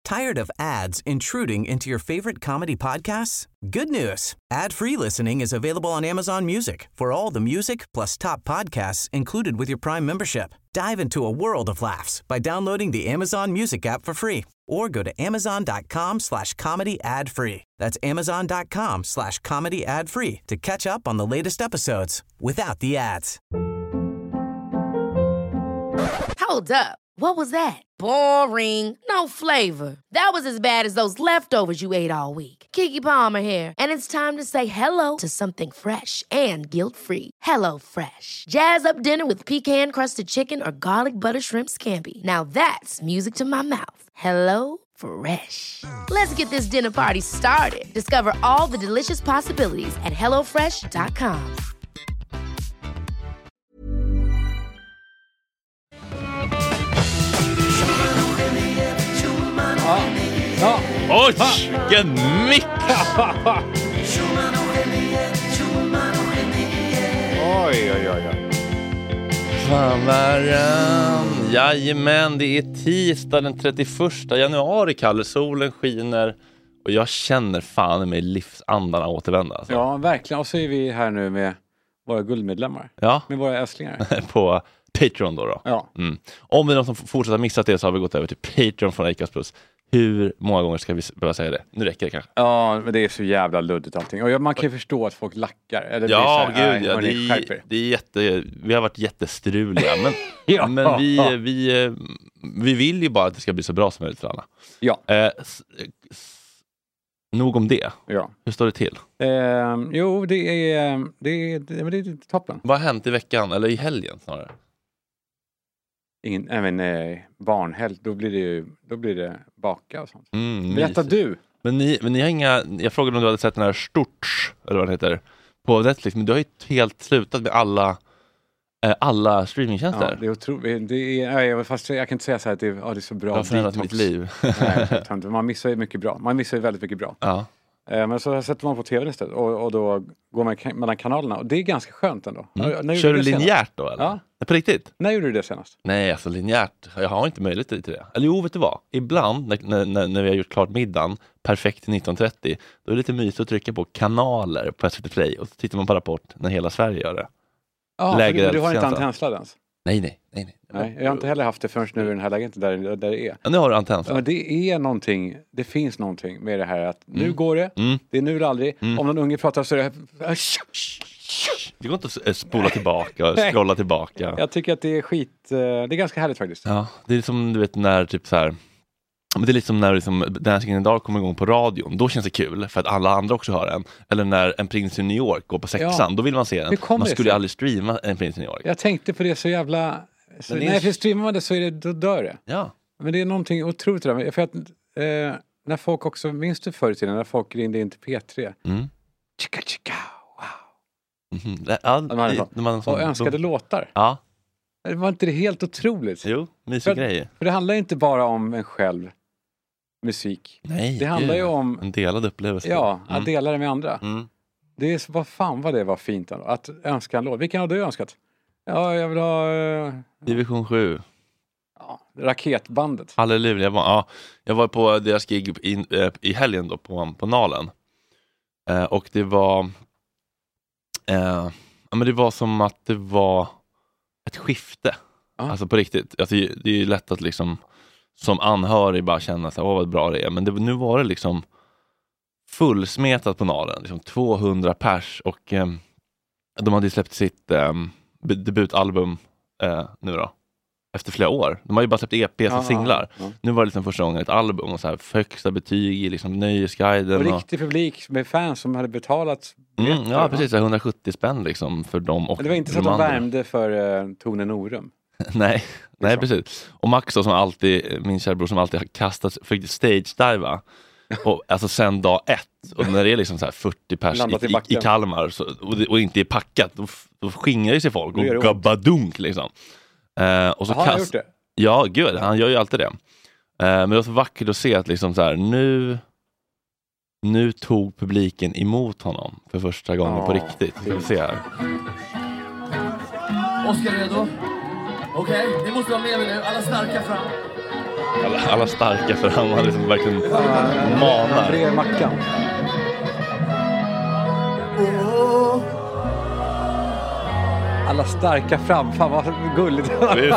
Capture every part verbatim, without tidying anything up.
Tired of ads intruding into your favorite comedy podcasts? Good news. Ad-free listening is available on Amazon Music for all the music plus top podcasts included with your Prime membership. Dive into a world of laughs by downloading the Amazon Music app for free or go to amazon.com slash comedy ad free. That's amazon.com slash comedy ad free to catch up on the latest episodes without the ads. Hold up. What was that? Boring. No flavor. That was as bad as those leftovers you ate all week. Keke Palmer here, and it's time to say hello to something fresh and guilt-free. Hello Fresh. Jazz up dinner with pecan-crusted chicken or garlic butter shrimp scampi. Now that's music to my mouth. Hello Fresh. Let's get this dinner party started. Discover all the delicious possibilities at hello fresh dot com. Ja. Oj, vilken mix! Oj, oj, oj, oj. Sommaren. Jajamän, det är tisdag den trettioförsta januari, Kalle. Solen skiner och jag känner fan i mig livsandarna återvända. Alltså. Ja, verkligen. Och så är vi här nu med våra guldmedlemmar. Ja. Med våra älsklingar. På Patreon då. då. Ja. Mm. Om det är någon som fortsätter missat det så har vi gått över till Patreon från Acast Plus. Hur många gånger ska vi behöva säga det? Nu räcker det kanske. Ja, men det är så jävla luddigt allting. Och man kan ju förstå att folk lackar. Eller ja, blir så här, gud, ja, det, är, det är jätte... Vi har varit jättestruliga. Men, ja. men vi, vi, vi vill ju bara att det ska bli så bra som möjligt för alla. Ja. Eh, s, s, nog om det. Ja. Hur står det till? Eh, jo, det är, det, är, det, är, det är toppen. Vad har hänt i veckan? Eller i helgen snarare? Ingen, även eh, barnhelg, då blir det ju, då blir det baka och sånt. Mm, Berätta du. Men ni, men ni har inga, jag frågade om du hade sett den här Storts, eller vad den heter, på Netflix, men du har ju helt slutat med alla eh, alla streamingtjänster. Ja, det är otroligt. Det är, jag, fast jag kan inte säga så här att det, ja, det är så bra. Det har förändrat mitt liv. Nej, man missar ju mycket bra. Man missar ju väldigt mycket bra. Ja. Men så sätter man på tv istället och, och då går man mellan kanalerna och det är ganska skönt ändå. Mm. När Kör du linjärt då eller? Ja. På riktigt? När gjorde du det senast? Nej, alltså linjärt. Jag har inte möjlighet till det. Eller jo, vet du vad? Ibland när, när, när vi har gjort klart middagen perfekt till nitton trettio, då är det lite mysigt att trycka på kanaler på S V T Play och så tittar man på Rapport när hela Sverige gör det. Ja, Lägre för du, du har inte antennsladd ens? Nej, nej, nej, nej. Nej, jag har inte heller haft det förrän nu i den här lägenheten där, där det är. Ja, nu har du antennsladd. Ja, det är någonting, det finns någonting med det här att nu mm. går det, mm. det är nu eller aldrig. Mm. Om någon unge pratar så är det... Det går inte att spola tillbaka och scrolla tillbaka. Jag tycker att det är skit, det är ganska härligt faktiskt. Ja, det är som du vet när typ så här, men det är liksom när liksom, Dancing in the Dark kommer igång på radion. Då känns det kul för att alla andra också hör den. Eller när En prins i New York går på sexan, ja. Då vill man se den. Man skulle ju aldrig streama En prins i New York. Jag tänkte på det så jävla... Så, nej, är... för streamar man det så är det, då dör det. Ja. Men det är någonting otroligt där. För att eh, när folk också, minns du förr i tiden när folk ringde in till P tre? Mm. Chicka, chicka, wow. Mm-hmm. Det, ja, de hade, de hade sån, och önskade de... låtar. Ja. Det var inte det helt otroligt? Jo, mysiga grejer. För det handlar inte bara om en själv musik. Nej, det handlar ju om en delad upplevelse. Ja, att mm. dela det med andra. Mm. Det är vad fan vad det var fint ändå, att önska en låt. Vilken har du önskat? Ja, jag vill ha uh... Division sju. Ja, Raketbandet. Halleluja. Jag var, ja, jag var på deras gig i, i helgen då på, på Nalen. Eh, och det var eh, ja, men det var som att det var ett skifte. Ah. Alltså på riktigt. Alltså, det är ju lätt att liksom som anhörig bara känna så här, åh vad bra det är. Men det, nu var det liksom fullsmetat på Nalen. Liksom tvåhundra pers och eh, de hade ju släppt sitt eh, debutalbum eh, nu då. Efter flera år. De har ju bara släppt E P som singlar. Ja. Nu var det liksom första gången ett album och så här högsta betyg i liksom Nöjesguiden. Och riktig publik med fans som hade betalat. Mm, ja, precis. hundrasjuttio spänn liksom för dem. Och det var inte så att de värmde för uh, Tone Norum. nej, nej, precis. Och Max då, som alltid, min kärbror som alltid har kastat, fick stage-diva. Och, alltså sen dag ett. Och när det är liksom så här fyrtio pers i, i, i Kalmar så, och, det, och inte är packat, då, då skingrar ju sig folk och gabbadunk liksom. Uh, och så Aha, kast... han gjort det? Ja, gud, han gör ju alltid det. Uh, men det var så vackert att se att liksom så här, nu nu tog publiken emot honom för första gången oh, på riktigt. Ska vi se här. Oskar redo? Okej, okay, ni måste vara med mig nu. Alla starka fram. Alla, alla starka för han har liksom verkligen manar. Han brer mackan. Alla starka fram. Fan vad gulligt.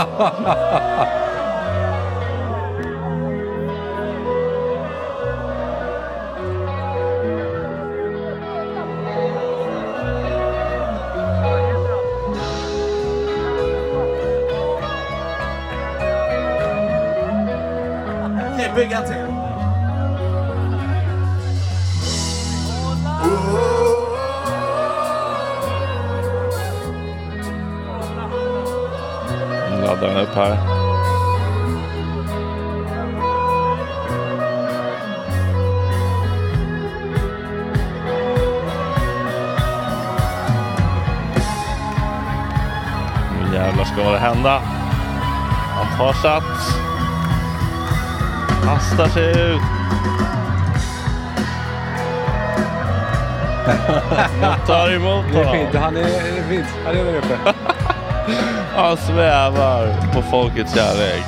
Bygga till. Nu laddar den upp här. Nu jävlar ska det hända. Han tar sats. Kastar sig ut. Jag tar emot honom. Det är fint. Han är, är fint. Han är där uppe. Han svävar på folkets kärlek.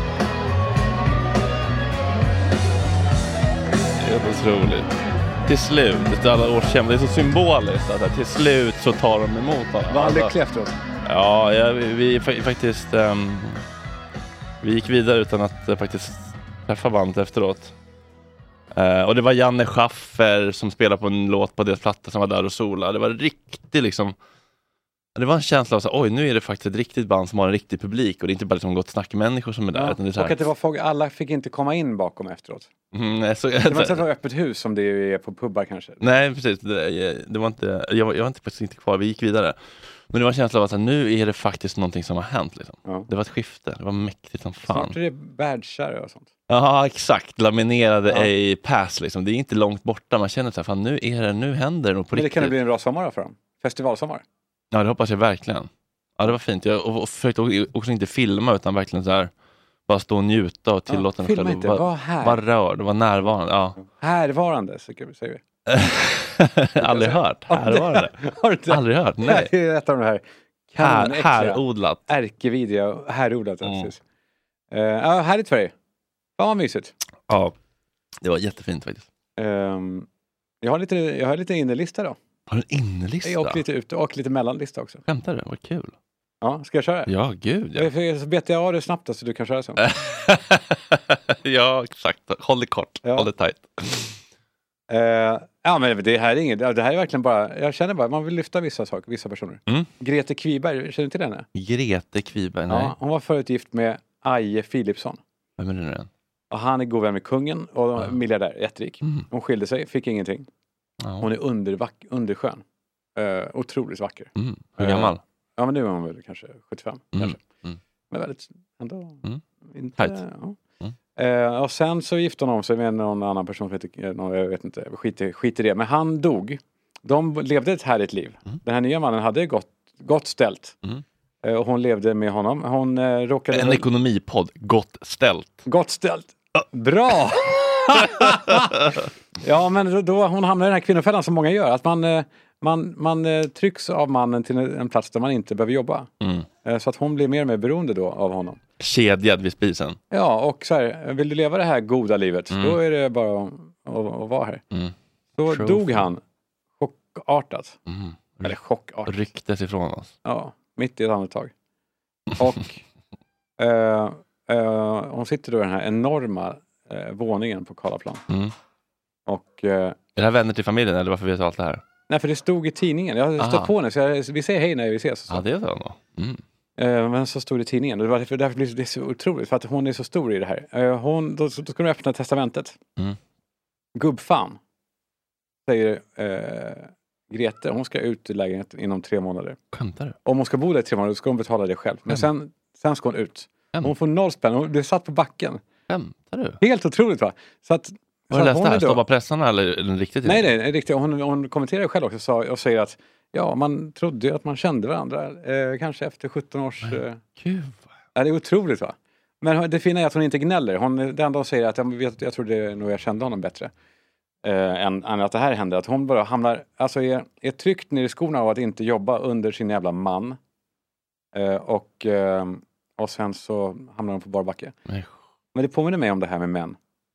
Det är otroligt. Till slut, efter alla års kämpa, det är så symboliskt att till slut så tar de emot honom. Var han lycklig efteråt? Ja, ja vi, vi faktiskt um, vi gick vidare utan att uh, faktiskt träffa bandet efteråt. Uh, och det var Janne Schaffer som spelade på en låt på deras platta som var där och sola. Det var riktigt liksom, det var en känsla av så oj, nu är det faktiskt ett riktigt band som har en riktig publik och det är inte bara liksom gott snack-människor som är där. Ja, utan det är så här... Och att det var folk, alla fick inte komma in bakom efteråt. Mm, nej, så, det var inte så öppet hus som det är på pubbar kanske. Nej, precis. Det, det var inte, jag, var, jag var inte, faktiskt inte kvar, vi gick vidare. Men det var en känsla av att nu är det faktiskt någonting som har hänt. Liksom. Ja. Det var ett skifte, det var mäktigt som fan. Snart är det badgar och sånt. Ja, exakt. Laminerade ja. A-pass liksom. Det är inte långt borta. Man känner så här, fan nu är det, nu händer det nog på Men det riktigt. kan det bli en bra sommar för dem. Festivalsommar. Ja, det hoppas jag verkligen. Ja, det var fint. Jag och, och försökte också inte filma utan verkligen så här bara stå och njuta och tillåta ja, filma inte, var, var här. Var rörd, var närvarande. Ja. Härvarande, så kan vi säga. Aldrig hört. Härvarande. Har du inte? Aldrig hört, nej. Det är ett av de här här, härodlat. Ärkevidriga, härodlat. Mm. Uh, ja, härligt för dig. Fan vad mysigt. Ja, det var jättefint faktiskt. Um, jag har lite, jag har lite innelista då. Har du en innelista? Och lite ute och lite mellanlista också. Skämtar du? Vad kul. Ja, ska jag köra? Ja, gud. Ja. Jag, så betar jag av det snabbt så du kan köra så. Ja, exakt. Håll det kort. Ja. Håll det tajt. Uh, ja, men det här är inget. Det här är verkligen bara, jag känner bara, man vill lyfta vissa saker, vissa personer. Mm. Grete Kviberg, känner du till henne? Grete Kviberg, nej. Ja, hon var förut gift med Aje Philipsson. Vem är det nu? Och han är god vän med kungen och ja. miljardär, jätterik. Mm. Hon skilde sig, fick ingenting. Ja. Hon är undervack, underskön. Uh, otroligt vacker. Mm. Hur gammal? Uh, ja, men nu är hon väl kanske sjuttiofem. Mm. Kanske. Mm. Men väldigt, ändå mm. inte... Ja. Mm. Uh, och sen så gifte hon om sig med någon annan person som heter, någon, jag vet inte, skit, skit i det. Men han dog. De levde ett härligt liv. Mm. Den här nya mannen hade gott, gott ställt. Mm. Uh, och hon levde med honom. Hon uh, råkade... En väl... ekonomipodd. Gott ställt. Gott ställt. Uh. Bra! Ja, men då, då hon hamnar i den här kvinnofällan som många gör. Att man, man, man trycks av mannen till en plats där man inte behöver jobba. Mm. Så att hon blir mer och mer beroende då av honom. Kedjad vid spisen. Ja, och så här, vill du leva det här goda livet, mm. då är det bara att, att, att vara här. Mm. Då Trophy. Dog han chockartat. Mm. Eller chockartat. Ryktes ifrån oss. Ja, mitt i ett andetag. Och äh, äh, hon sitter då i den här enorma äh, våningen på Karlaplan. Mm. Och, äh, är det här vänner till familjen eller varför vet du allt det här? Nej, för det stod i tidningen. Jag har stått på henne så jag, vi säger hej när vi ses. Så. Ja, det är så då. Mm. Men så stod det i tidningen. Och det var därför, därför blir det så otroligt. För att hon är så stor i det här. Hon, då, då ska de öppna testamentet. Mm. Gubbfan. Säger eh, Grete. Hon ska ut i lägenheten inom tre månader. Skämtar du? Om hon ska bo där i tre månader ska hon betala det själv. Men sen, sen ska hon ut. Skämt. Hon får noll spänn. Hon blir satt på backen. Skämtar du? Helt otroligt va? Så att... Var det läst det här? Då... Stoppa pressarna eller den riktigt? Nej, nej, riktigt. Hon, hon kommenterar själv också sa, och säger att ja, man trodde ju att man kände varandra. Eh, kanske efter sjutton års... Eh... Gud. Ja, det är otroligt va? Men det fina är att hon inte gnäller. Hon, det enda hon säger är att jag, vet, jag trodde nog jag kände honom bättre. Eh, än, än att det här hände. Att hon bara hamnar... Alltså är, är tryckt ner i skorna av att inte jobba under sin jävla man. Eh, och, eh, och sen så hamnar hon på barbacke. Nej. Men det påminner mig om det här med män.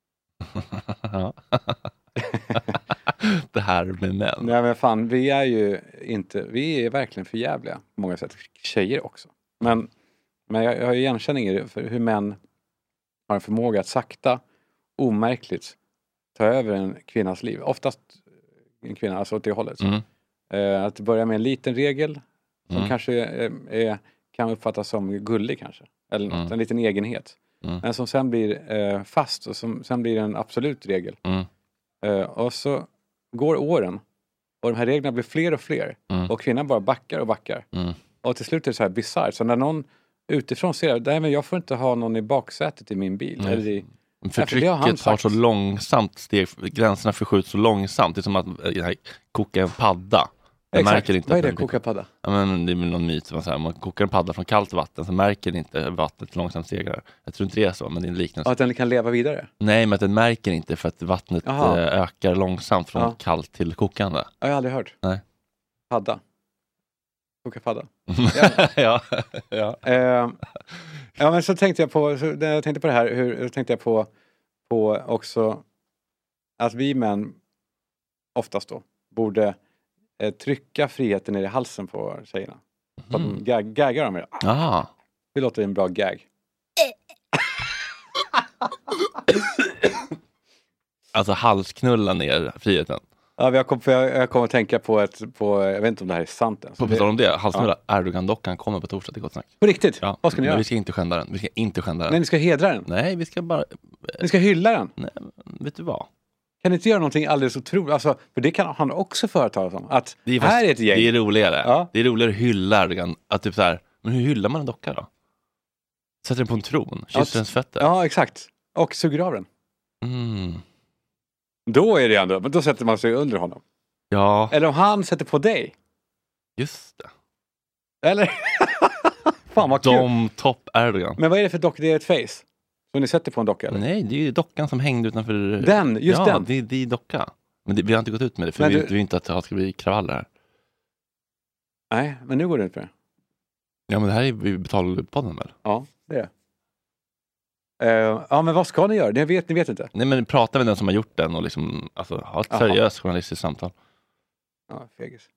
Det här med män. Nej men fan, vi är ju inte, vi är verkligen för jävliga på många sätt. Tjejer också. Men, men jag, jag har ju igenkänning i det för hur män har en förmåga att sakta, omärkligt ta över en kvinnas liv. Oftast en kvinna, alltså åt det hållet. Mm. Eh, att börja med en liten regel som Mm. kanske är, är, kan uppfattas som gullig kanske. Eller något, Mm. en liten egenhet. Mm. Men som sen blir eh, fast och som sen blir en absolut regel. Mm. Eh, och så går åren och de här reglerna blir fler och fler. Mm. Och kvinnan bara backar och backar. Mm. Och till slut är det så här bizarrt. Så när någon utifrån ser, nej men jag får inte ha någon i baksätet i min bil. Nej. Eller i, Förtrycket det har han har sagt. så långsamt steg, gränserna förskjuts så långsamt. Det är som att äh, koka en padda. Man exakt, märker inte vad är att det? den blir- Koka padda? Ja, men det är väl någon myt. Man, säger, man kokar en padda från kallt vatten så märker inte vattnet långsamt stegrar. Jag tror inte det är så, men det är en liknelse. Ja, att den kan leva vidare? Nej, men att den märker inte för att vattnet Jaha. eh, ökar långsamt från Ja. kallt till kokande. Jag har aldrig hört. Nej. Padda. Koka padda. ja, ja. Eh, ja men så tänkte jag på, så när jag tänkte på det här, hur, så tänkte jag på, på också att vi män oftast då borde eh, trycka friheten ner i halsen på tjejerna. Så att de gag, gaggar dem. Ah. Det låter en bra gag. Alltså halsknulla ner friheten. Ja, jag kom, jag, jag kom att tänka på ett, på, jag vet inte om det här är sant ens. På tal om det, halsknulla, Erdogan-dockan kommer på torsdag till Gott Snack. På riktigt? Ja, Vad ska ni men göra? vi ska inte skända den. Vi ska inte skända den. Nej, ni ska hedra den. Nej, vi ska bara... Ni ska hylla den. Nej, vet du vad? Kan ni inte göra någonting alldeles otroligt? Alltså, för det kan han också företaga som. Att Det är, här är ett gäng. det är roligare. Ja. Det är roligare att hylla Erdogan. Att typ så här, men hur hyllar man en docka då? Sätter den på en tron, kysser Ja, dens fötter. Ja, exakt. Och suger av den. Mm. Då är det ändå, men då sätter man sig under honom. Ja, Eller om han sätter på dig. just det. Eller? Fan vad kul. De topp Erdogan. Men vad är det för docka? Det är ett face. Så ni sätter på en docka eller? Nej, det är ju dockan som hängde utanför... Den, just ja, den. det, det är docka. Men det, vi har inte gått ut med det, för Men vi du- vet vi inte att det ska bli kravaller här. Nej, men nu går det ut för det. Ja, men det här är vi betalpodden väl? Ja, det är det. Uh, ja, men vad ska ni göra? Ni vet, ni vet inte. Nej, men prata med den som har gjort den och liksom, alltså, ha ett Jaha. seriöst journalistiskt samtal. Ja, fegis.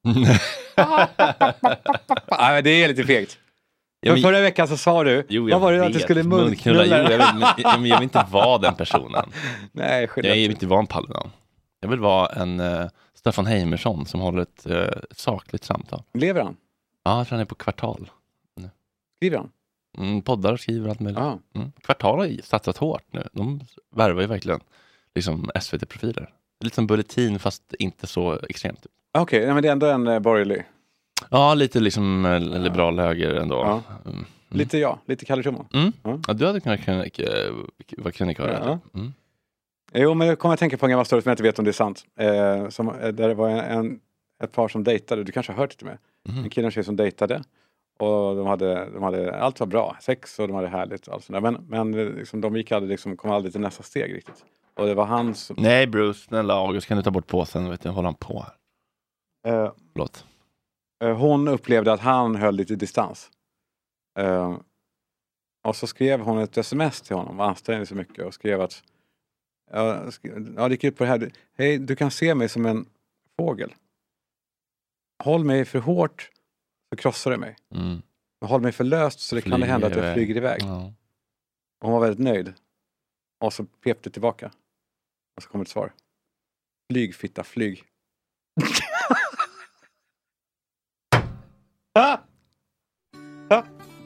Nej, men det är lite fegt. Ja, För men- förra veckan så sa du, Jo, vad jag var det att du vet. skulle Munknulla. munknulla? Jo, jag, vill, men, ja, men jag vill inte vara den personen. Nej, skillnad. Jag vill inte vara en Paludan. Jag vill vara en uh, Staffan Heimersson som håller ett uh, sakligt samtal. Lever han? Ja, jag tror han är på Kvartal. Skriver han? Mm, poddar och skriver allt möjligt. Ja. Mm. Kvartal har ju satsat hårt nu. De värvar ju verkligen liksom S V T-profiler. Lite som Bulletin fast inte så extremt. Okej, okay, men det är ändå en uh, borgerlig. Ja, lite liksom uh, liberal höger ändå. Ja. Mm. Lite ja, lite Kalle Schumann. Mm. Ja. Ja, du hade kunnat krönik, vara krönikör. Ja. Mm. Jo, men jag kommer att tänka på en gammal story som jag inte vet om det är sant. Eh, som, eh, där det var en, en, ett par som dejtade, du kanske har hört det med. Mm. En kille och en tjej som dejtade. Och de hade, de hade, allt var bra, sex och de hade härligt och allt sånt där. Men, men eh, liksom, de gick aldrig, liksom, kom aldrig till nästa steg riktigt. Och det var han som... Nej, Bruce, snälla August, kan du ta bort påsen? Vet du, håller han på här? Eh, Förlåt. eh, hon upplevde att han höll lite distans. Eh, och så skrev hon ett sms till honom, ansträngde sig mycket och skrev att ja, sk- ja, det gick ut på det här. Hej, du kan se mig som en fågel. Håll mig för hårt så krossar det mig. Mm. Men håll mig för löst så det kan det hända att jag iväg. flyger iväg. Ja. Och hon var väldigt nöjd. Och så pep det tillbaka. Och så kom ett svar. Flyg, fitta, flyg. ah! Ah!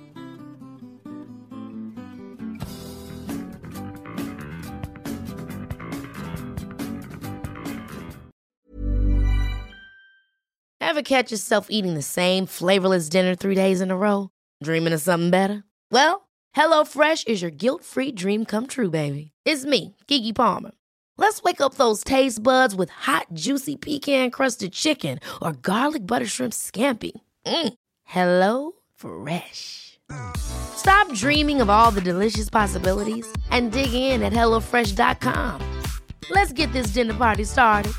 Ever catch yourself eating the same flavorless dinner three days in a row? Dreaming of something better? Well, HelloFresh is your guilt-free dream come true, baby. It's me, Keke Palmer. Let's wake up those taste buds with hot, juicy pecan-crusted chicken or garlic butter shrimp scampi. Mm. Hello Fresh. Stop dreaming of all the delicious possibilities and dig in at hello fresh dot com. Let's get this dinner party started.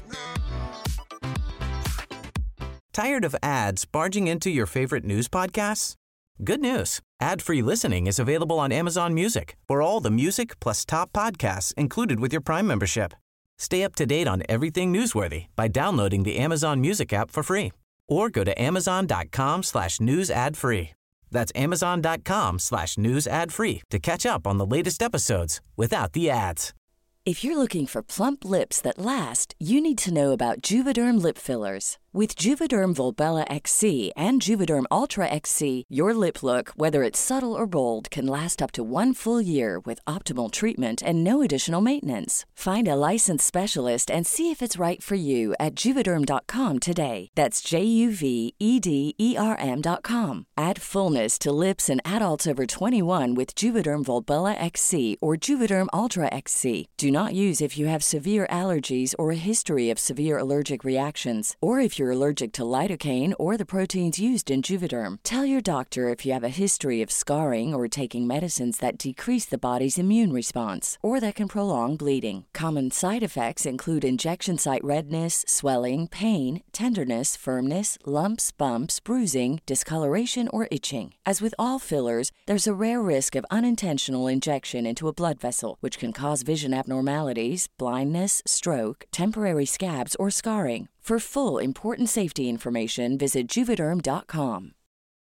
Tired of ads barging into your favorite news podcasts? Good news. Ad-free listening is available on Amazon Music for all the music plus top podcasts included with your Prime membership. Stay up to date on everything newsworthy by downloading the Amazon Music app for free or go to amazon.com slash news ad free. That's amazon.com slash news ad free to catch up on the latest episodes without the ads. If you're looking for plump lips that last, you need to know about Juvederm lip fillers. With Juvederm Volbella X C and Juvederm Ultra X C, your lip look, whether it's subtle or bold, can last up to one full year with optimal treatment and no additional maintenance. Find a licensed specialist and see if it's right for you at Juvederm dot com today. That's J U V E D E R M dot com. Add fullness to lips in adults over twenty-one with Juvederm Volbella X C or Juvederm Ultra X C. Do not use if you have severe allergies or a history of severe allergic reactions, or if you're allergic to lidocaine or the proteins used in Juvederm. Tell your doctor if you have a history of scarring or taking medicines that decrease the body's immune response or that can prolong bleeding. Common side effects include injection site redness, swelling, pain, tenderness, firmness, lumps, bumps, bruising, discoloration, or itching. As with all fillers, there's a rare risk of unintentional injection into a blood vessel, which can cause vision abnormalities, blindness, stroke, temporary scabs, or scarring. For full, important safety information, visit Juvederm dot com.